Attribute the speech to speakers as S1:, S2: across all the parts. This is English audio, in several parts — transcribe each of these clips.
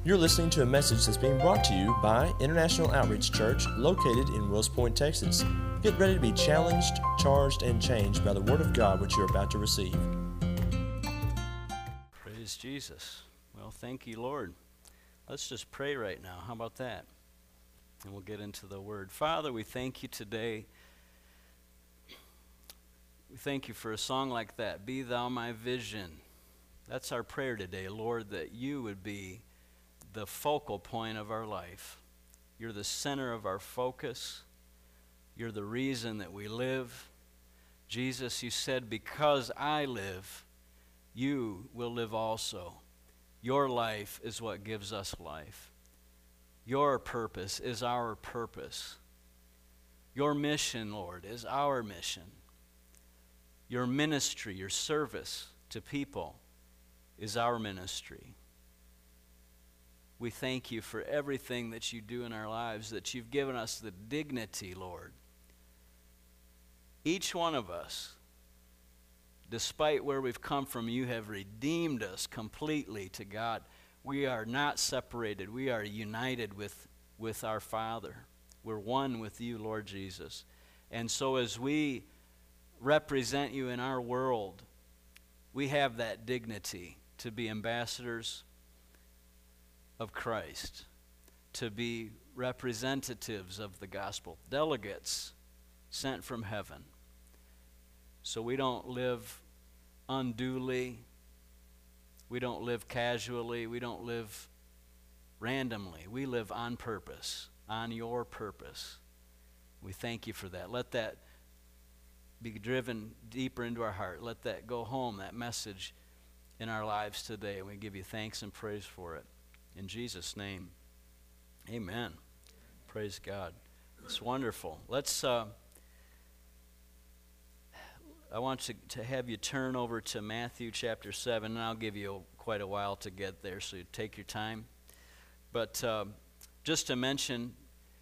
S1: You're listening to a message that's being brought to you by International Outreach Church, located in Wills Point, Texas. Get ready to be challenged, charged, and changed by the Word of God which you're about to receive.
S2: Praise Jesus. Well, thank you, Lord. Let's just pray right now. How about that? And we'll get into the Word. Father, we thank you today. We thank you for a song like that, Be Thou My Vision. That's our prayer today, Lord, that you would be the focal point of our life. You're the center of our focus. You're the reason that we live. Jesus, you said, because I live, you will live also. Your life is what gives us life. Your purpose is our purpose. Your mission, Lord, is our mission. Your ministry, your service to people is our ministry. We thank you for everything that you do in our lives, that you've given us the dignity, Lord. Each one of us, despite where we've come from, you have redeemed us completely to God. We are not separated. We are united with our Father. We're one with you, Lord Jesus. And so as we represent you in our world, we have that dignity to be ambassadors of Christ, to be representatives of the gospel, delegates sent from heaven. So we don't live unduly, we don't live casually, we don't live randomly. We live on purpose, on your purpose. We thank you for that. Let that be driven deeper into our heart. Let that go home, that message in our lives today. We give you thanks and praise for it. In Jesus' name, amen. Praise God. It's wonderful. Let's, I want to have you turn over to Matthew chapter 7, and I'll give you quite a while to get there, so you take your time. But just to mention,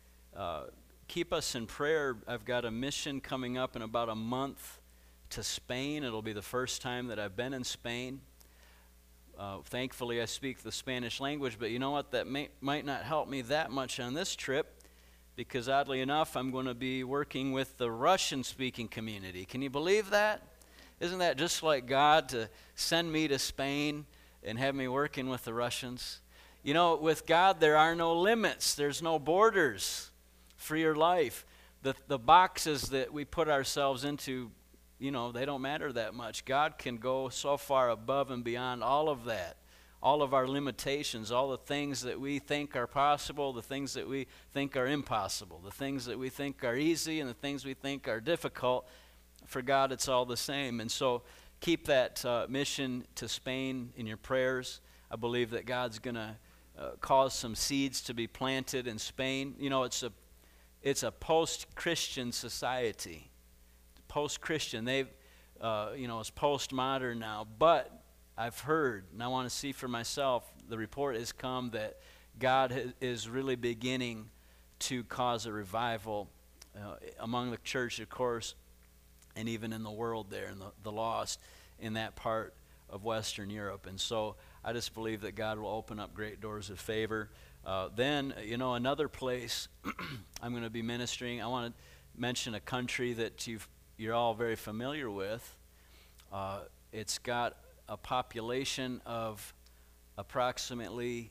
S2: keep us in prayer. I've got a mission coming up in about a month to Spain. It'll be the first time that I've been in Spain. Thankfully, I speak the Spanish language, but you know what? That might not help me that much on this trip, because oddly enough, I'm going to be working with the Russian-speaking community. Can you believe that? Isn't that just like God to send me to Spain and have me working with the Russians? You know, with God, there are no limits. There's no borders for your life. The boxes that we put ourselves into, you know, they don't matter that much. God can go so far above and beyond all of that, all of our limitations, all the things that we think are possible, the things that we think are impossible, the things that we think are easy and the things we think are difficult. For God, it's all the same. And so keep that mission to Spain in your prayers. I believe that God's going to cause some seeds to be planted in Spain. You know, it's a post-Christian society. Post-Christian, they've, it's postmodern now, but I've heard, and I want to see for myself, the report has come that God is really beginning to cause a revival among the church, of course, and even in the world there, and the lost in that part of Western Europe. And so I just believe that God will open up great doors of favor. Then, another place I'm going to be ministering, I want to mention a country that you're all very familiar with. It's got a population of approximately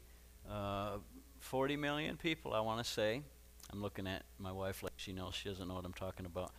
S2: 40 million people, I want to say. I'm looking at my wife like she knows. She doesn't know what I'm talking about.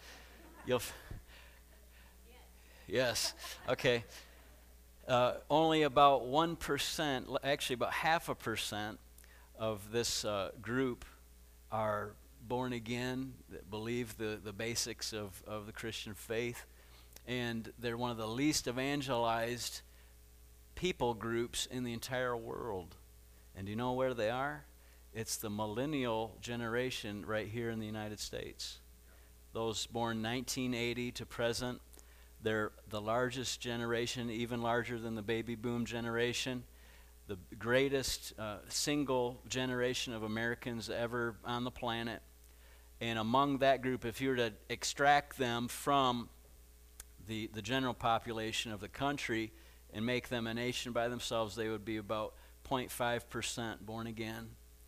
S2: Yes. Okay. Only about 1%, actually about 0.5% of this group are born again, that believe the basics of the Christian faith, and they're one of the least evangelized people groups in the entire world. And do you know where they are? It's the millennial generation right here in the United States. Those born 1980 to present, they're the largest generation, even larger than the baby boom generation. The greatest single generation of Americans ever on the planet. And among that group, if you were to extract them from the general population of the country and make them a nation by themselves, they would be about 0.5% born again.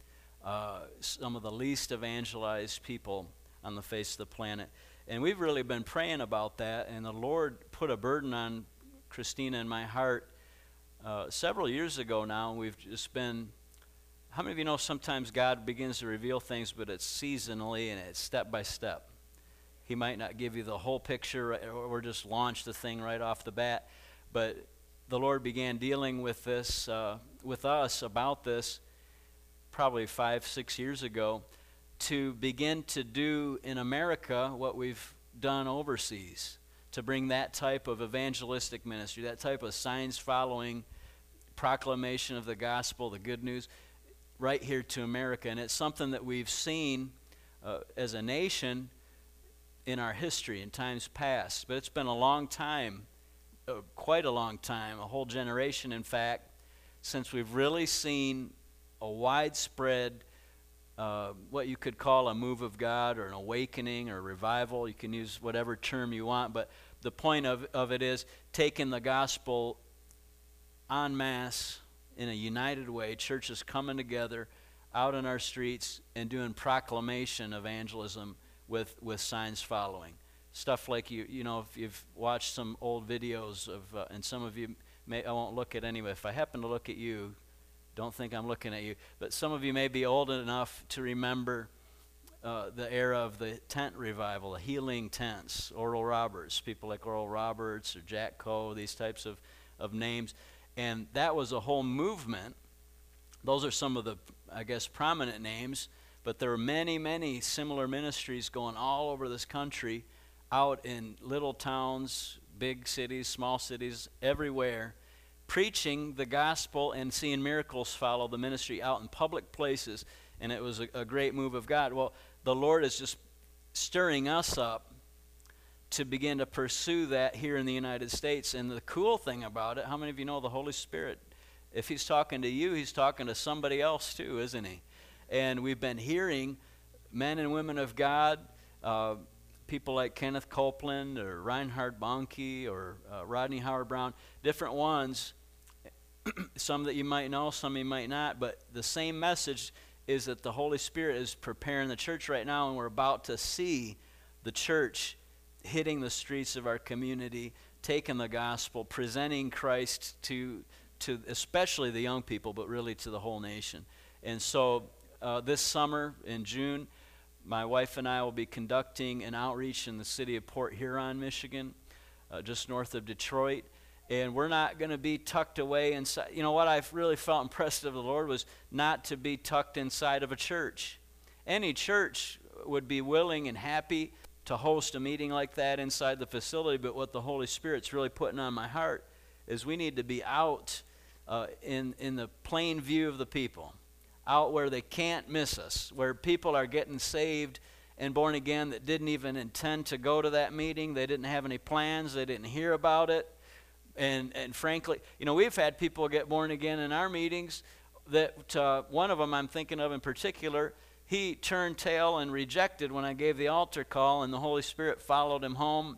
S2: Some of the least evangelized people on the face of the planet. And we've really been praying about that, and the Lord put a burden on Christina and my heart several years ago now, and we've just been, how many of you know sometimes God begins to reveal things, but it's seasonally and it's step by step. He might not give you the whole picture or just launch the thing right off the bat, but the Lord began dealing with this, with us about this probably 5-6 years ago, to begin to do in America what we've done overseas, to bring that type of evangelistic ministry, that type of signs following proclamation of the gospel, the good news, right here to America. And it's something that we've seen as a nation in our history in times past. But it's been a long time, quite a long time, a whole generation, in fact, since we've really seen a widespread, what you could call a move of God or an awakening or revival. You can use whatever term you want, but the point of it is taking the gospel en masse in a united way, churches coming together out in our streets and doing proclamation evangelism with signs following. Stuff like, you know, if you've watched some old videos of, and some of you may, I won't look at anyway. If I happen to look at you, don't think I'm looking at you. But some of you may be old enough to remember the era of the tent revival, the healing tents, Oral Roberts, people like Oral Roberts or Jack Coe, these types of names. And that was a whole movement. Those are some of the, I guess, prominent names. But there are many, many similar ministries going all over this country, out in little towns, big cities, small cities, everywhere, preaching the gospel and seeing miracles follow the ministry out in public places. And it was a great move of God. Well, the Lord is just stirring us up to begin to pursue that here in the United States. And the cool thing about it, how many of you know the Holy Spirit? If he's talking to you, he's talking to somebody else too, isn't he? And we've been hearing men and women of God, people like Kenneth Copeland or Reinhard Bonnke or Rodney Howard-Browne, different ones, some that you might know, some you might not, but the same message is that the Holy Spirit is preparing the church right now, and we're about to see the church hitting the streets of our community, taking the gospel, presenting Christ to especially the young people, but really to the whole nation. And so this summer in June, my wife and I will be conducting an outreach in the city of Port Huron, Michigan, just north of Detroit. And we're not going to be tucked away inside. You know, what I've really felt impressed of the Lord was not to be tucked inside of a church. Any church would be willing and happy to host a meeting like that inside the facility, but what the Holy Spirit's really putting on my heart is we need to be out in the plain view of the people, out where they can't miss us, where people are getting saved and born again that didn't even intend to go to that meeting. They didn't have any plans. They didn't hear about it. And frankly, you know, we've had people get born again in our meetings that one of them I'm thinking of in particular, he turned tail and rejected when I gave the altar call, and the Holy Spirit followed him home.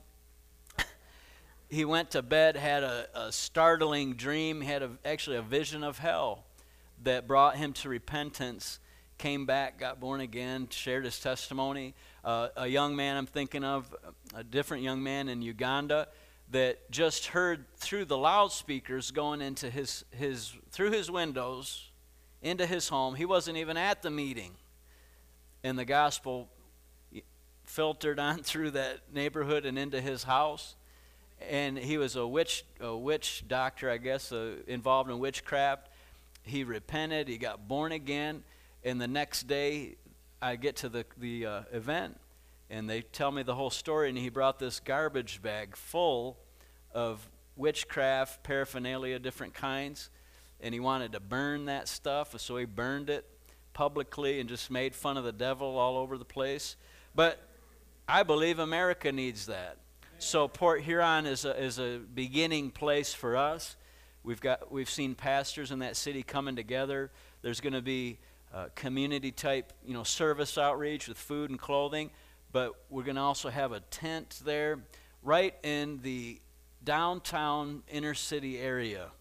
S2: He went to bed, had a startling dream, had actually a vision of hell that brought him to repentance, came back, got born again, shared his testimony. A young man I'm thinking of, a different young man in Uganda, that just heard through the loudspeakers going into through his windows into his home. He wasn't even at the meeting, and the gospel filtered on through that neighborhood and into his house. And he was a witch doctor, I guess, involved in witchcraft. He repented. He got born again. And the next day, I get to the event, and they tell me the whole story. And he brought this garbage bag full of witchcraft paraphernalia, different kinds. And he wanted to burn that stuff, so he burned it publicly and just made fun of the devil all over the place. But I believe America needs that. So Port Huron is a beginning place for us. We've seen pastors in that city coming together. There's going to be community type, service outreach with food and clothing, but we're going to also have a tent there, right in the downtown inner city area,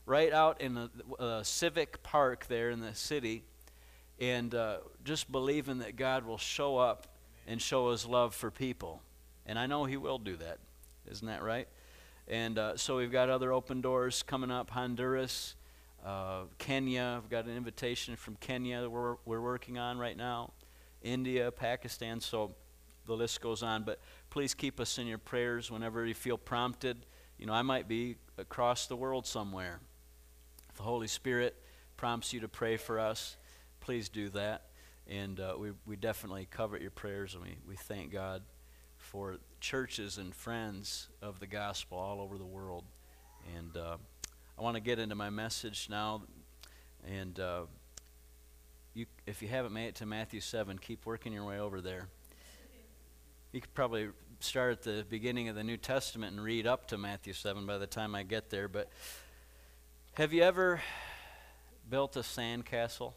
S2: right out in a civic park there in the city, and just believing that God will show up and show his love for people. And I know he will do that. Isn't that right? And so we've got other open doors coming up. Honduras, Kenya. We've got an invitation from Kenya that we're working on right now. India, Pakistan. So the list goes on. But please keep us in your prayers whenever you feel prompted. You know, I might be across the world somewhere. If the Holy Spirit prompts you to pray for us, please do that. And we definitely covet your prayers, and we thank God for churches and friends of the gospel all over the world. And I want to get into my message now. And if you haven't made it to Matthew 7, keep working your way over there. You could probably start at the beginning of the New Testament and read up to Matthew 7 by the time I get there. But have you ever built a sandcastle?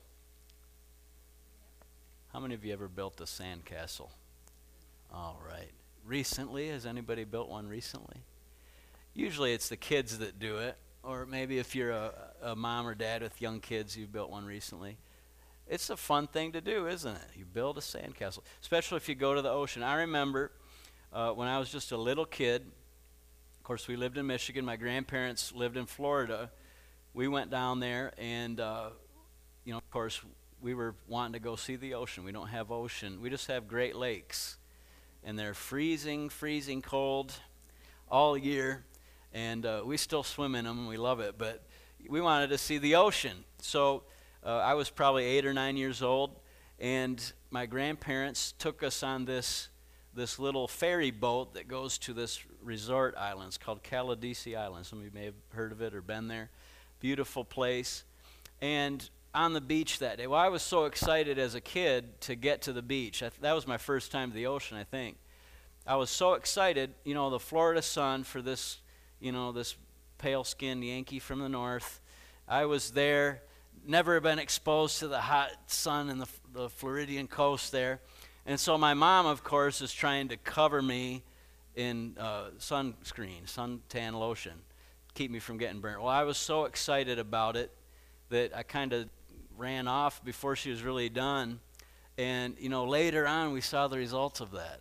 S2: How many of you ever built a sandcastle? All right. Recently, has anybody built one recently? Usually it's the kids that do it, or maybe if you're a mom or dad with young kids, you've built one recently. It's a fun thing to do, isn't it? You build a sandcastle, especially if you go to the ocean. I remember when I was just a little kid, of course we lived in Michigan, my grandparents lived in Florida. We went down there and, of course, we were wanting to go see the ocean. We don't have ocean. We just have Great Lakes. And they're freezing cold all year. And we still swim in them, and we love it. But we wanted to see the ocean. So I was probably 8 or 9 years old. And my grandparents took us on this little ferry boat that goes to this resort island. It's called Caladesi Island. Some of you may have heard of it or been there. Beautiful place. And on the beach that day. Well, I was so excited as a kid to get to the beach. That was my first time to the ocean, I think. I was so excited, the Florida sun for this, this pale-skinned Yankee from the north. I was there, never been exposed to the hot sun in the Floridian coast there. And so my mom, of course, is trying to cover me in sunscreen, suntan lotion, keep me from getting burnt. Well, I was so excited about it that I kind of ran off before she was really done. And, later on we saw the results of that.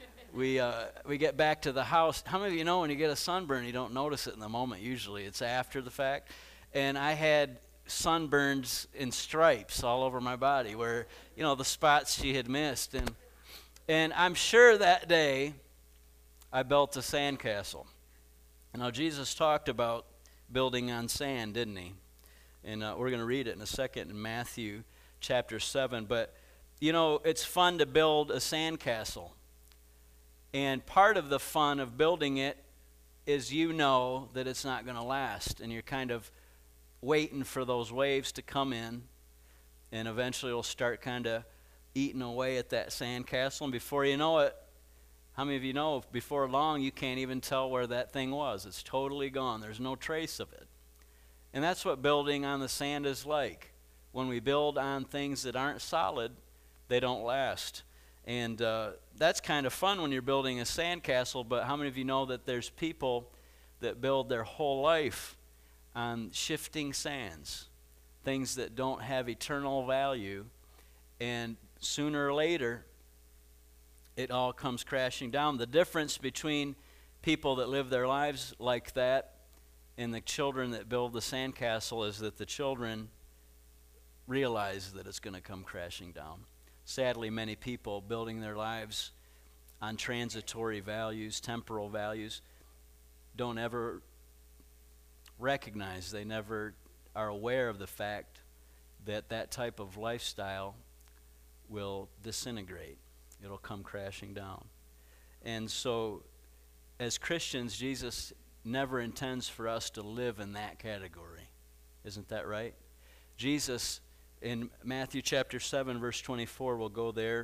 S2: We get back to the house. How many of you know when you get a sunburn, you don't notice it in the moment usually? It's after the fact. And I had sunburns in stripes all over my body where, the spots she had missed. And I'm sure that day I built a sandcastle. Now, Jesus talked about building on sand, didn't he? And we're going to read it in a second in Matthew chapter 7. But, it's fun to build a sandcastle. And part of the fun of building it is that it's not going to last. And you're kind of waiting for those waves to come in. And eventually it'll start kind of eating away at that sandcastle. And before you know it, how many of you know before long you can't even tell where that thing was? It's totally gone. There's no trace of it. And that's what building on the sand is like. When we build on things that aren't solid, they don't last. And that's kind of fun when you're building a sandcastle, but how many of you know that there's people that build their whole life on shifting sands, things that don't have eternal value, and sooner or later, it all comes crashing down. The difference between people that live their lives like that and the children that build the sandcastle is that the children realize that it's going to come crashing down. Sadly, many people building their lives on transitory values, temporal values, don't ever recognize, they never are aware of the fact that that type of lifestyle will disintegrate. It'll come crashing down. And so, as Christians, Jesus never intends for us to live in that category. Isn't that right? Jesus, in Matthew chapter 7, verse 24, we'll go there.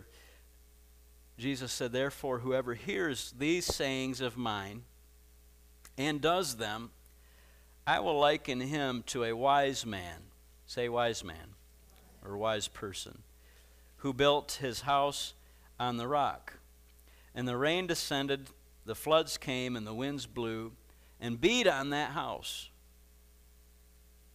S2: Jesus said, "Therefore, whoever hears these sayings of mine and does them, I will liken him to a wise man." Say wise man, or wise person, "who built his house on the rock. And the rain descended, the floods came, and the winds blew and beat on that house.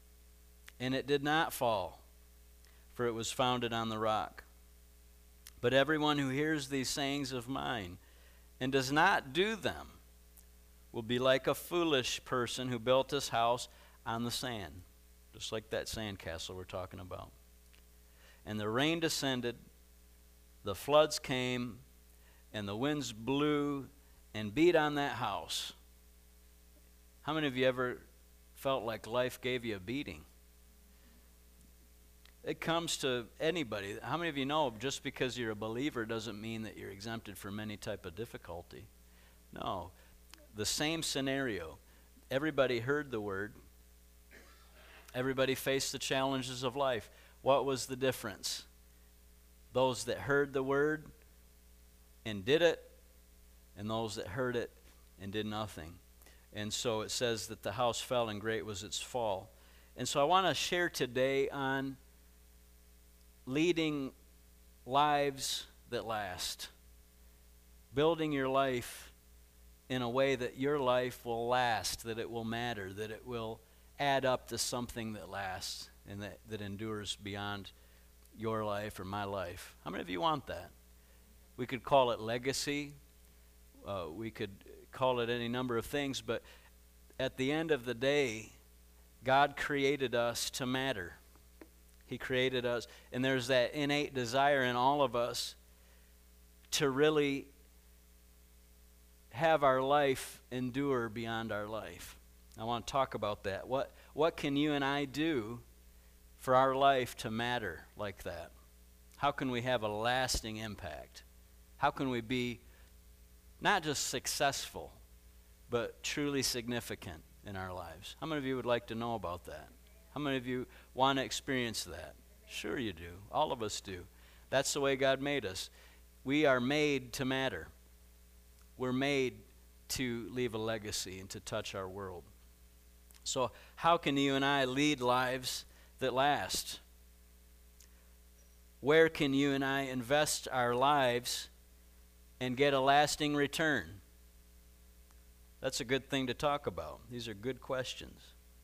S2: and it did not fall, for it was founded on the rock. But everyone who hears these sayings of mine and does not do them will be like a foolish person who built his house on the sand, just like that sandcastle we're talking about. And the rain descended, the floods came, and the winds blew and beat on that house. How many of you ever felt like life gave you a beating? It comes to anybody. How many of you know just because you're a believer doesn't mean that you're exempted from any type of difficulty? No. The same scenario. Everybody heard the word. Everybody faced the challenges of life. What was the difference? Those that heard the word and did it, and those that heard it and did nothing. And so it says that the house fell and great was its fall. And so I want to share today on leading lives that last. Building your life in a way that your life will last, that it will matter, that it will add up to something that lasts and that endures beyond your life or my life. How many of you want that? We could call it legacy. We could call it any number of things, but at the end of the day, God created us to matter. He created us, and there's that innate desire in all of us to really have our life endure beyond our life. I want to talk about that. What can you and I do for our life to matter like that? How can we have a lasting impact? How can we be not just successful, but truly significant in our lives? How many of you would like to know about that? How many of you want to experience that? Sure you do. All of us do. That's the way God made us. We are made to matter. We're made to leave a legacy and to touch our world. So how can you and I lead lives that last? Where can you and I invest our lives and get a lasting return? That's a good thing to talk about. These are good questions.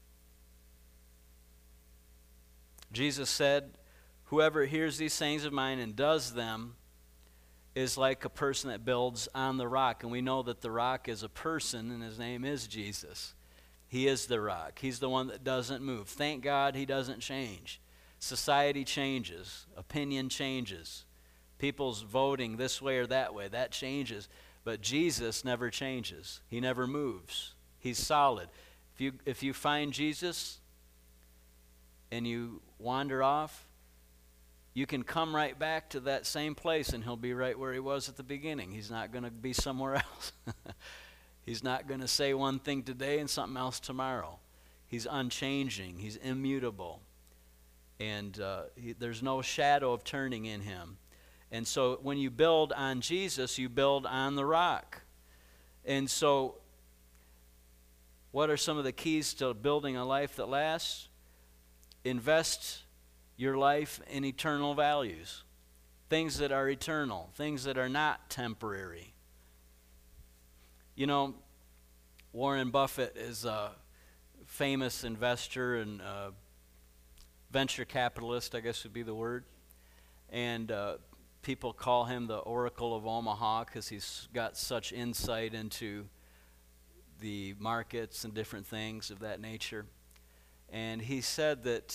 S2: Jesus said, whoever hears these sayings of mine and does them is like a person that builds on the rock. And we know that the rock is a person, and his name is Jesus. He is the rock. He's the one that doesn't move. Thank God he doesn't change. Society changes. Opinion changes. People's voting this way or that way, that changes. But Jesus never changes. He never moves. He's solid. If you find Jesus and you wander off, you can come right back to that same place and he'll be right where he was at the beginning. He's not going to be somewhere else. He's not going to say one thing today and something else tomorrow. He's unchanging. He's immutable. And there's no shadow of turning in him. And so when you build on Jesus, you build on the rock. And so what are some of the keys to building a life that lasts? Invest your life in eternal values. Things that are eternal. Things that are not temporary. You know, Warren Buffett is a famous investor and venture capitalist, I guess would be the word. And people call him the Oracle of Omaha because he's got such insight into the markets and different things of that nature. And he said that,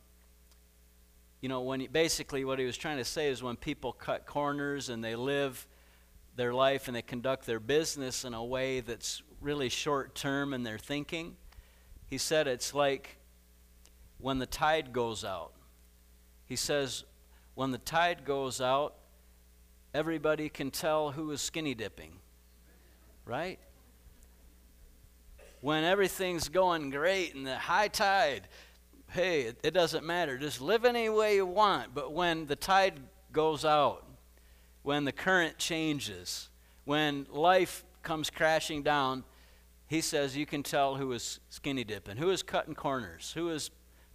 S2: basically what he was trying to say is when people cut corners and they live their life and they conduct their business in a way that's really short term in their thinking, he said it's like when the tide goes out. He says when the tide goes out, everybody can tell who is skinny dipping, right? When everything's going great and the high tide, hey, it doesn't matter. Just live any way you want. But when the tide goes out, when the current changes, when life comes crashing down, he says you can tell who is skinny dipping, who is cutting corners, who is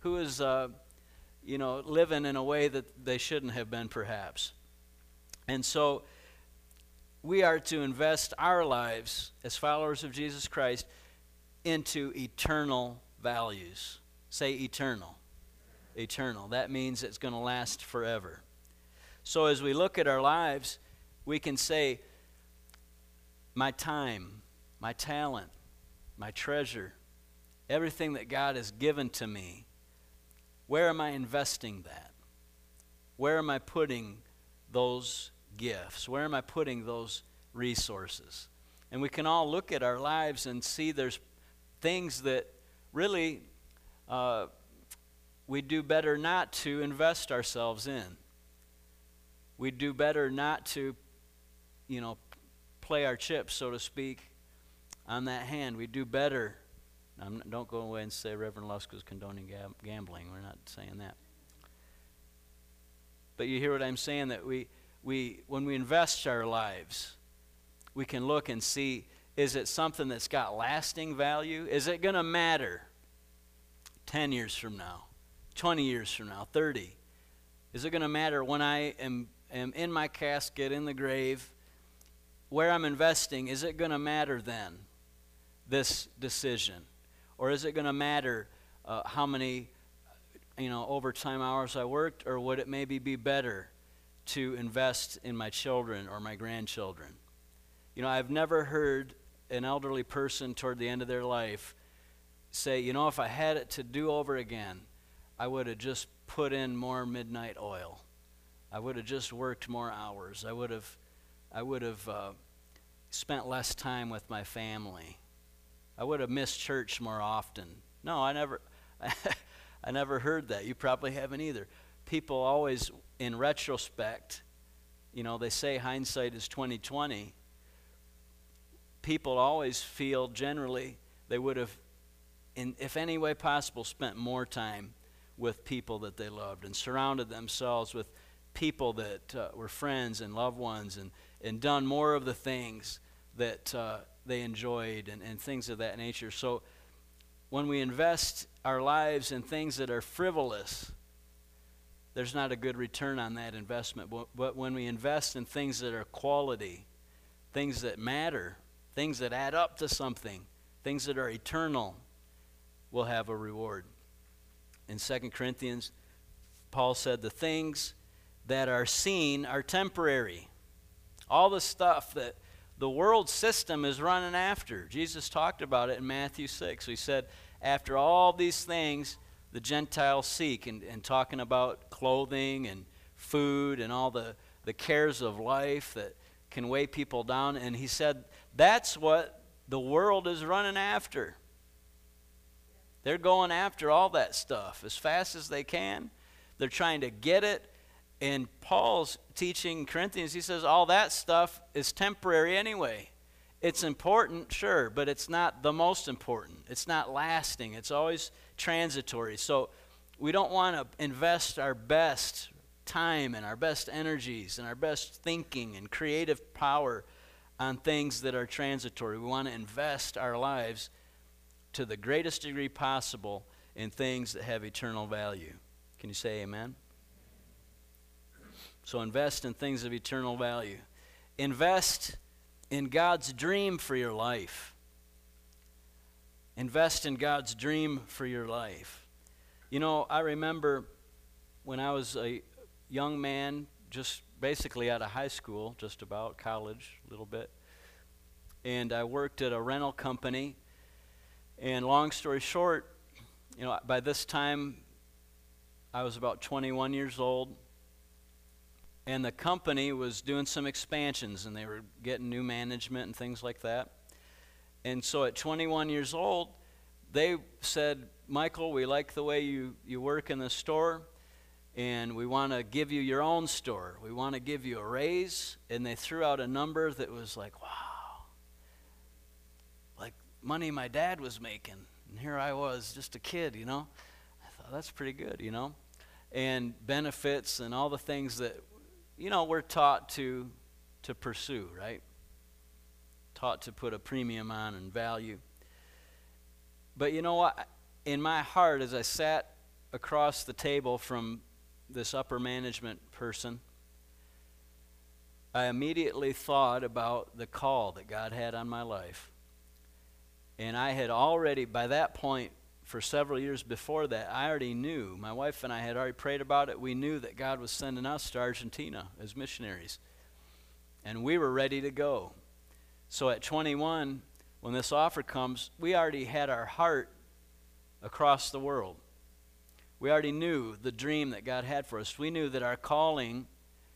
S2: living in a way that they shouldn't have been perhaps. And so we are to invest our lives as followers of Jesus Christ into eternal values. Say eternal. eternal. That means it's going to last forever. So as we look at our lives, we can say, my time, my talent, my treasure, everything that God has given to me, where am I investing that? Where am I putting those gifts? Where am I putting those resources? And we can all look at our lives and see there's things that really we do better not to invest ourselves in. We do better not to, play our chips, so to speak, on that hand. We do better. Don't go away and say Reverend Lusk was condoning gambling. We're not saying that. But you hear what I'm saying, that we when we invest our lives, we can look and see, is it something that's got lasting value? Is it going to matter 10 years from now, 20 years from now, 30? Is it going to matter when I am in my casket, in the grave, where I'm investing? Is it going to matter then, this decision? Or is it going to matter how many overtime hours I worked, or would it maybe be better to invest in my children or my grandchildren? I've never heard an elderly person toward the end of their life say, if I had it to do over again, I would have just put in more midnight oil. I would have just worked more hours. I would have spent less time with my family. I would have missed church more often. No, I never heard that. You probably haven't either. People always, in retrospect, they say hindsight is 20/20. People always feel generally they would have, if any way possible, spent more time with people that they loved and surrounded themselves with people that were friends and loved ones, and done more of the things that they enjoyed and things of that nature. So when we invest our lives in things that are frivolous, there's not a good return on that investment. But when we invest in things that are quality, things that matter, things that add up to something, things that are eternal, we'll have a reward. In 2 Corinthians, Paul said, the things that are seen are temporary. All the stuff that the world system is running after. Jesus talked about it in Matthew 6. He said, after all these things the Gentiles seek, and talking about clothing and food and all the cares of life that can weigh people down. And he said, that's what the world is running after. They're going after all that stuff as fast as they can. They're trying to get it. And Paul's teaching Corinthians, he says all that stuff is temporary anyway. It's important, sure, but it's not the most important. It's not lasting. It's always transitory. So we don't want to invest our best time and our best energies and our best thinking and creative power on things that are transitory. We want to invest our lives to the greatest degree possible in things that have eternal value. Can you say amen? So invest in things of eternal value. Invest in God's dream for your life. Invest in God's dream for your life. I remember when I was a young man, just basically out of high school, just about college a little bit, and I worked at a rental company. And long story short, by this time I was about 21 years old. And the company was doing some expansions, and they were getting new management and things like that. And so at 21 years old, they said, Michael, we like the way you work in the store, and we want to give you your own store. We want to give you a raise. And they threw out a number that was like, wow, like money my dad was making. And here I was, just a kid, I thought, that's pretty good, And benefits and all the things that we're taught to pursue, right? Taught to put a premium on and value. But you know what? In my heart, as I sat across the table from this upper management person, I immediately thought about the call that God had on my life. And I had already, by that point, for several years before that, I already knew, my wife and I had already prayed about it. We knew that God was sending us to Argentina as missionaries. And we were ready to go. So at 21, when this offer comes, we already had our heart across the world. We already knew the dream that God had for us. We knew that our calling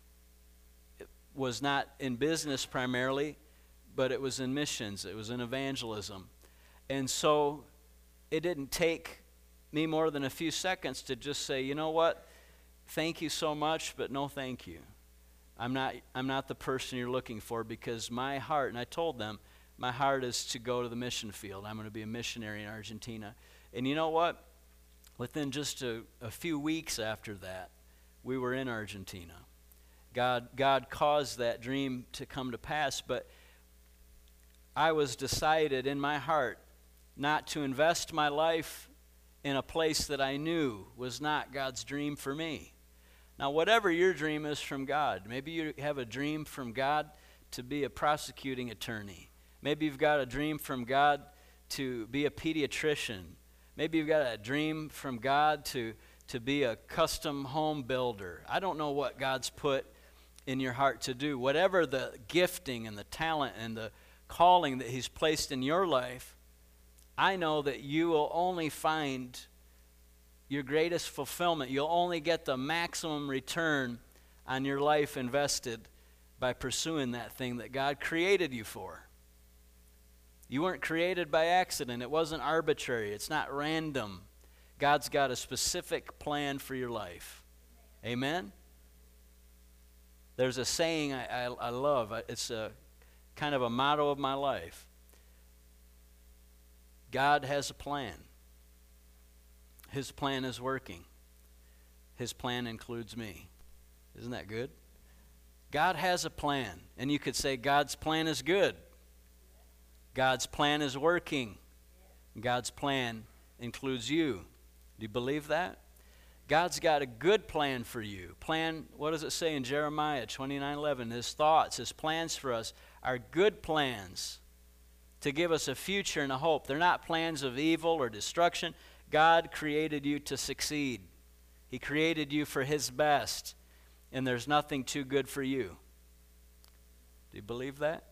S2: was not in business primarily, but it was in missions. It was in evangelism. And so it didn't take me more than a few seconds to just say, you know what, thank you so much, but no thank you. I'm not the person you're looking for, because my heart, and I told them, my heart is to go to the mission field. I'm going to be a missionary in Argentina. And you know what? Within just a few weeks after that, we were in Argentina. God caused that dream to come to pass, but I was decided in my heart not to invest my life in a place that I knew was not God's dream for me. Now, whatever your dream is from God, maybe you have a dream from God to be a prosecuting attorney. Maybe you've got a dream from God to be a pediatrician. Maybe you've got a dream from God to be a custom home builder. I don't know what God's put in your heart to do. Whatever the gifting and the talent and the calling that He's placed in your life, I know that you will only find your greatest fulfillment. You'll only get the maximum return on your life invested by pursuing that thing that God created you for. You weren't created by accident. It wasn't arbitrary. It's not random. God's got a specific plan for your life. Amen? There's a saying I love. It's a kind of a motto of my life. God has a plan. His plan is working. His plan includes me. Isn't that good? God has a plan. And you could say God's plan is good. God's plan is working. God's plan includes you. Do you believe that? God's got a good plan for you. Plan, what does it say in Jeremiah 29:11? His thoughts, His plans for us are good plans to give us a future and a hope. They're not plans of evil or destruction. God created you to succeed. He created you for His best, and there's nothing too good for you. Do you believe that?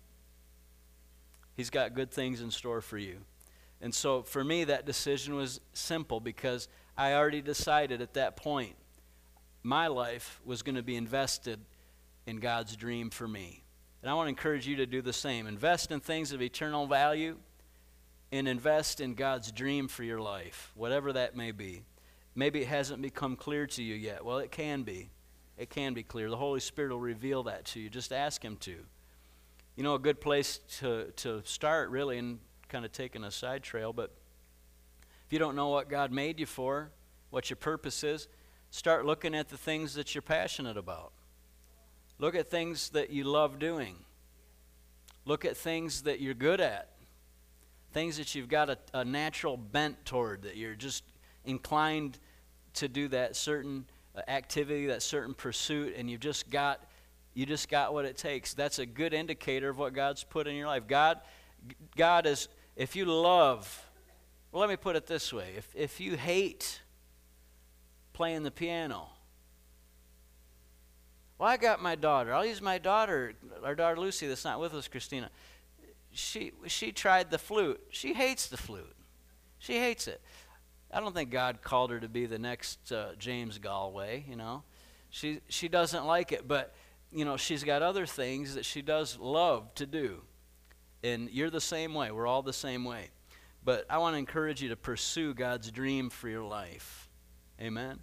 S2: He's got good things in store for you. And so for me, that decision was simple, because I already decided at that point my life was going to be invested in God's dream for me. And I want to encourage you to do the same. Invest in things of eternal value, and invest in God's dream for your life, whatever that may be. Maybe it hasn't become clear to you yet. Well, it can be. It can be clear. The Holy Spirit will reveal that to you. Just ask Him to. You know, a good place to start, really, and kind of taking a side trail, but if you don't know what God made you for, what your purpose is, start looking at the things that you're passionate about. Look at things that you love doing. Look at things that you're good at. Things that you've got a natural bent toward, that you're just inclined to do that certain activity, that certain pursuit, and you just got what it takes. That's a good indicator of what God's put in your life. God is, if you love, well, let me put it this way. If you hate playing the piano, well, I got my daughter. I'll use my daughter, our daughter Lucy, that's not with us, Christina. She tried the flute. She hates the flute. She hates it. I don't think God called her to be the next James Galway, you know. She doesn't like it, but, you know, she's got other things that she does love to do. And you're the same way. We're all the same way. But I want to encourage you to pursue God's dream for your life. Amen?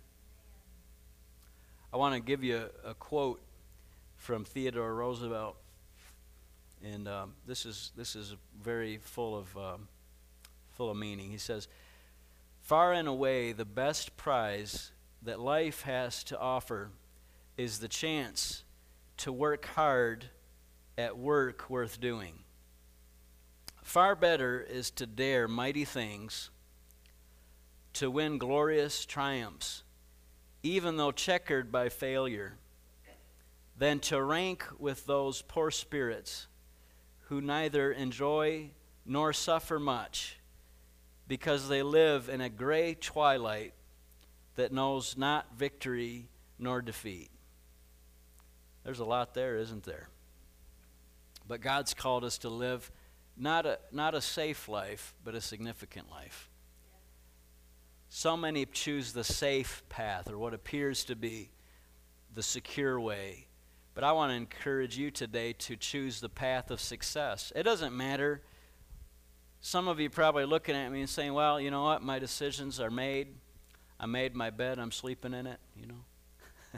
S2: I want to give you a quote from Theodore Roosevelt. And this is very full of meaning. He says, "Far and away the best prize that life has to offer is the chance to work hard at work worth doing. Far better is to dare mighty things, to win glorious triumphs, even though checkered by failure, than to rank with those poor spirits who neither enjoy nor suffer much, because they live in a gray twilight that knows not victory nor defeat. There's a lot there, isn't there? But God's called us to live not a safe life, but a significant life. So many choose the safe path, or what appears to be the secure way. But I want to encourage you today to choose the path of success. It doesn't matter. Some of you probably looking at me and saying, well, you know what, my decisions are made. I made my bed, I'm sleeping in it, you know.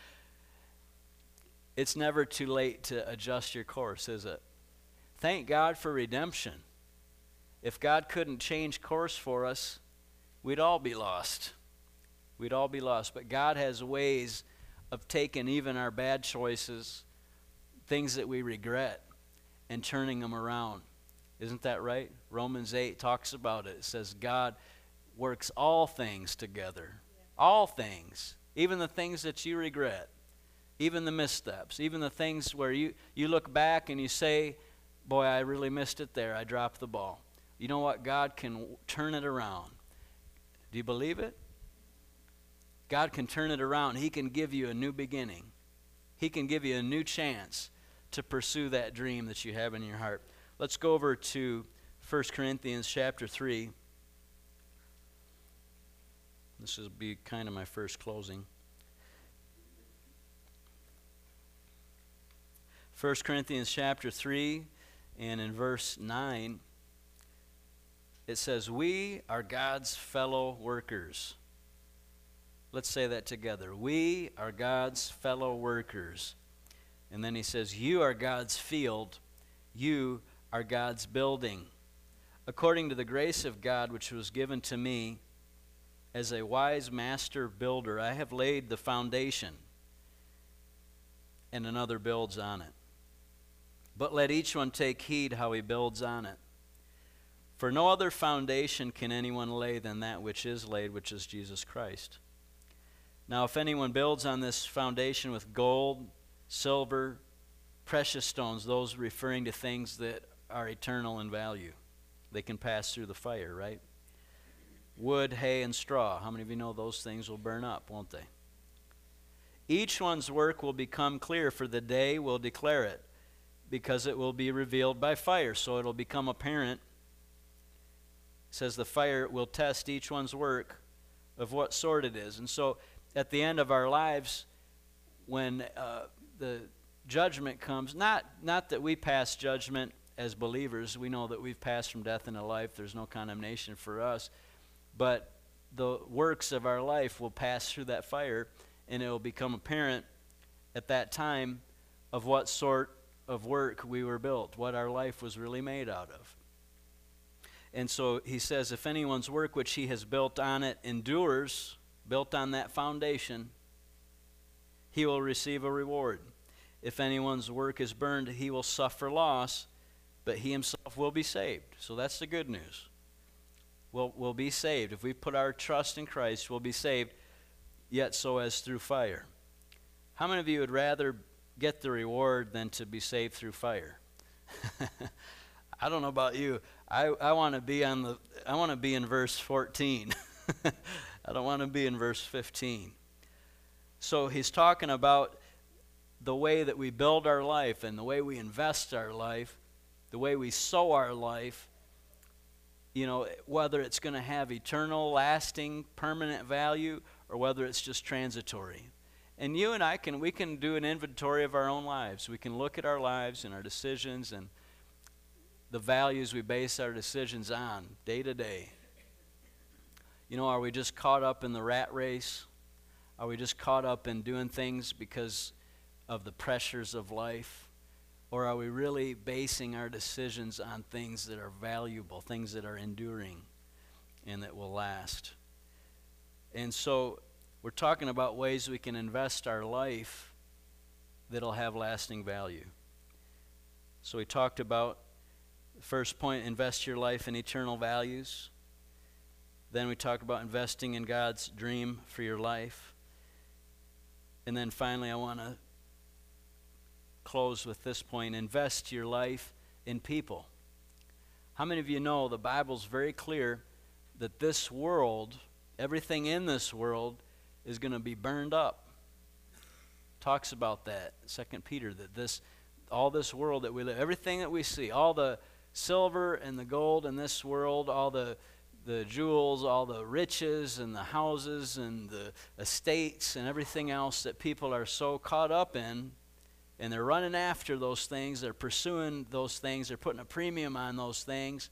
S2: It's never too late to adjust your course, is it? Thank God for redemption. If God couldn't change course for us, we'd all be lost. We'd all be lost. But God has ways of taking even our bad choices, things that we regret, and turning them around. Isn't that right? Romans 8 talks about it. It says God works all things together. All things. Even the things that you regret. Even the missteps. Even the things where you look back and you say, boy, I really missed it there. I dropped the ball. You know what? God can turn it around. Do you believe it? God can turn it around. He can give you a new beginning. He can give you a new chance to pursue that dream that you have in your heart. Let's go over to 1 Corinthians chapter 3. This will be kind of my first closing. 1 Corinthians chapter 3, and in verse 9, it says, we are God's fellow workers. Let's say that together. We are God's fellow workers. And then he says, you are God's field. You are God's building. According to the grace of God which was given to me, as a wise master builder, I have laid the foundation, and another builds on it. But let each one take heed how he builds on it. For no other foundation can anyone lay than that which is laid, which is Jesus Christ. Now if anyone builds on this foundation with gold, silver, precious stones, those referring to things that are eternal in value, they can pass through the fire, right? Wood, hay, and straw. How many of you know those things will burn up, won't they? Each one's work will become clear, for the day will declare it, because it will be revealed by fire. So it'll become apparent. It says the fire will test each one's work of what sort it is. And so at the end of our lives, when the judgment comes, not that we pass judgment as believers. We know that we've passed from death into life. There's no condemnation for us. But the works of our life will pass through that fire, and it will become apparent at that time of what sort of work we were built, what our life was really made out of. And so he says, if anyone's work which he has built on it endures, built on that foundation, he will receive a reward. If anyone's work is burned, he will suffer loss, but he himself will be saved. So that's the good news. We'll be saved. If we put our trust in Christ, we'll be saved, yet so as through fire. How many of you would rather get the reward than to be saved through fire? I don't know about you. I want to be in verse 14. I don't want to be in verse 15. So he's talking about the way that we build our life and the way we invest our life, the way we sow our life, you know, whether it's going to have eternal, lasting, permanent value or whether it's just transitory. And you and I we can do an inventory of our own lives. We can look at our lives and our decisions and the values we base our decisions on day to day. You know, are we just caught up in the rat race? Are we just caught up in doing things because of the pressures of life? Or are we really basing our decisions on things that are valuable, things that are enduring and that will last? And so we're talking about ways we can invest our life that'll have lasting value. So we talked about the first point, invest your life in eternal values. Then we talked about investing in God's dream for your life. And then finally, I want to close with this point, invest your life in people. How many of you know the Bible's very clear that this world, everything in this world, is going to be burned up. Talks about that, 2 Peter, that all this world that we live, everything that we see, all the silver and the gold in this world, all the jewels, all the riches and the houses and the estates and everything else that people are so caught up in, and they're running after those things, they're pursuing those things, they're putting a premium on those things,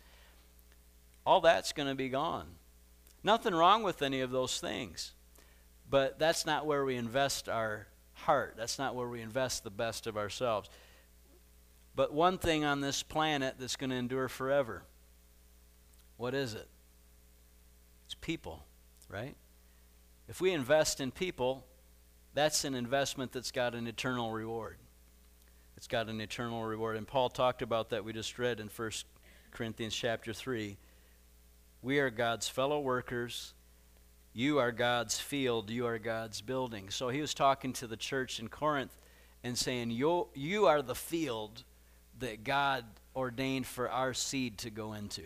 S2: all that's going to be gone. Nothing wrong with any of those things, but that's not where we invest our heart. That's not where we invest the best of ourselves. But one thing on this planet that's going to endure forever, what is it? It's people, right? If we invest in people, that's an investment that's got an eternal reward. It's got an eternal reward. And Paul talked about that. We just read in 1 Corinthians chapter 3. We are God's fellow workers. You are God's field. You are God's building. So he was talking to the church in Corinth and saying, you are the field that God ordained for our seed to go into,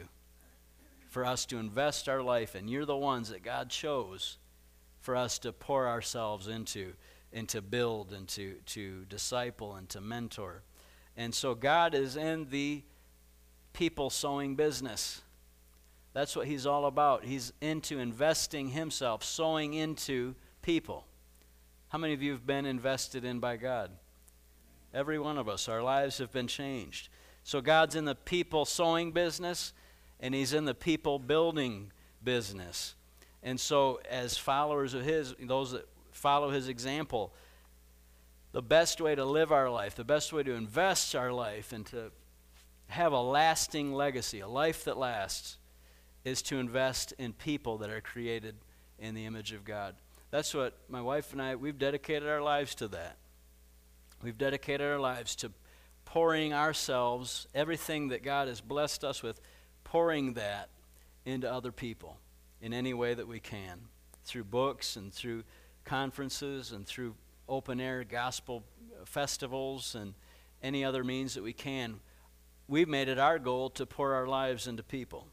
S2: for us to invest our life in. You're the ones that God chose for us to pour ourselves into, and to build, and to disciple, and to mentor. And so God is in the people sowing business. That's what he's all about. He's into investing himself, sowing into people. How many of you have been invested in by God? Every one of us. Our lives have been changed. So God's in the people sowing business, and he's in the people building business. And so as followers of his, those that follow his example, the best way to live our life, the best way to invest our life and to have a lasting legacy, a life that lasts, is to invest in people that are created in the image of God. That's what my wife and I, we've dedicated our lives to that. We've dedicated our lives to pouring ourselves, everything that God has blessed us with, pouring that into other people in any way that we can, through books and through conferences and through open-air gospel festivals and any other means that we can. We've made it our goal to pour our lives into people.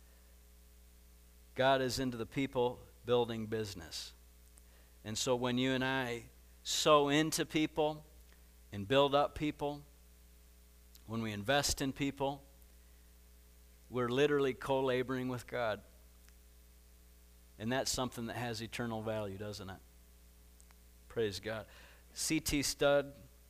S2: God is into the people building business. And so when you and I sow into people and build up people, when we invest in people, we're literally co-laboring with God. And that's something that has eternal value, doesn't it? Praise God. C.T. Studd,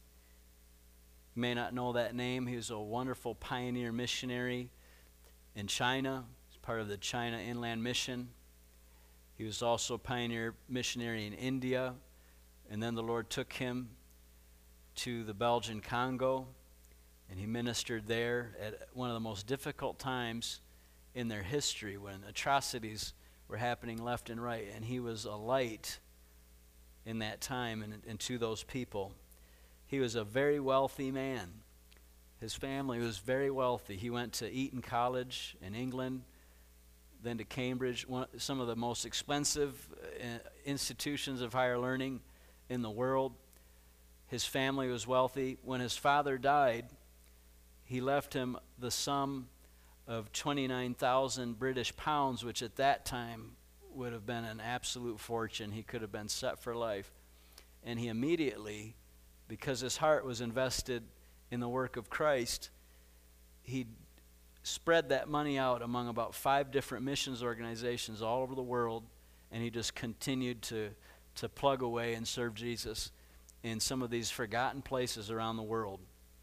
S2: you may not know that name. He was a wonderful pioneer missionary in China. He's part of the China Inland Mission. He was also a pioneer missionary in India. And then the Lord took him to the Belgian Congo, and he ministered there at one of the most difficult times in their history when atrocities were happening left and right, and he was a light in that time and to those people. He was a very wealthy man. His family was very wealthy. He went to Eton College in England, then to Cambridge, some of the most expensive institutions of higher learning in the world. His family was wealthy. When his father died, he left him the sum of 29,000 British pounds, which at that time would have been an absolute fortune. He could have been set for life. And he immediately, because his heart was invested in the work of Christ, he spread that money out among about 5 different missions organizations all over the world, and he just continued to plug away and serve Jesus in some of these forgotten places around the world.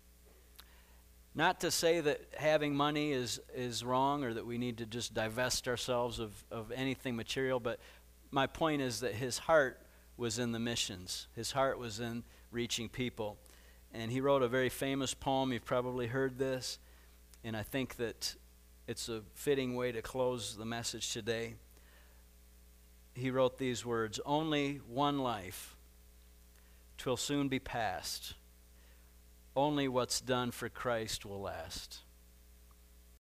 S2: Not to say that having money is wrong or that we need to just divest ourselves of anything material, but my point is that his heart was in the missions. His heart was in reaching people. And he wrote a very famous poem. You've probably heard this, and I think that it's a fitting way to close the message today. He wrote these words: "Only one life, 'twill soon be past. Only what's done for Christ will last."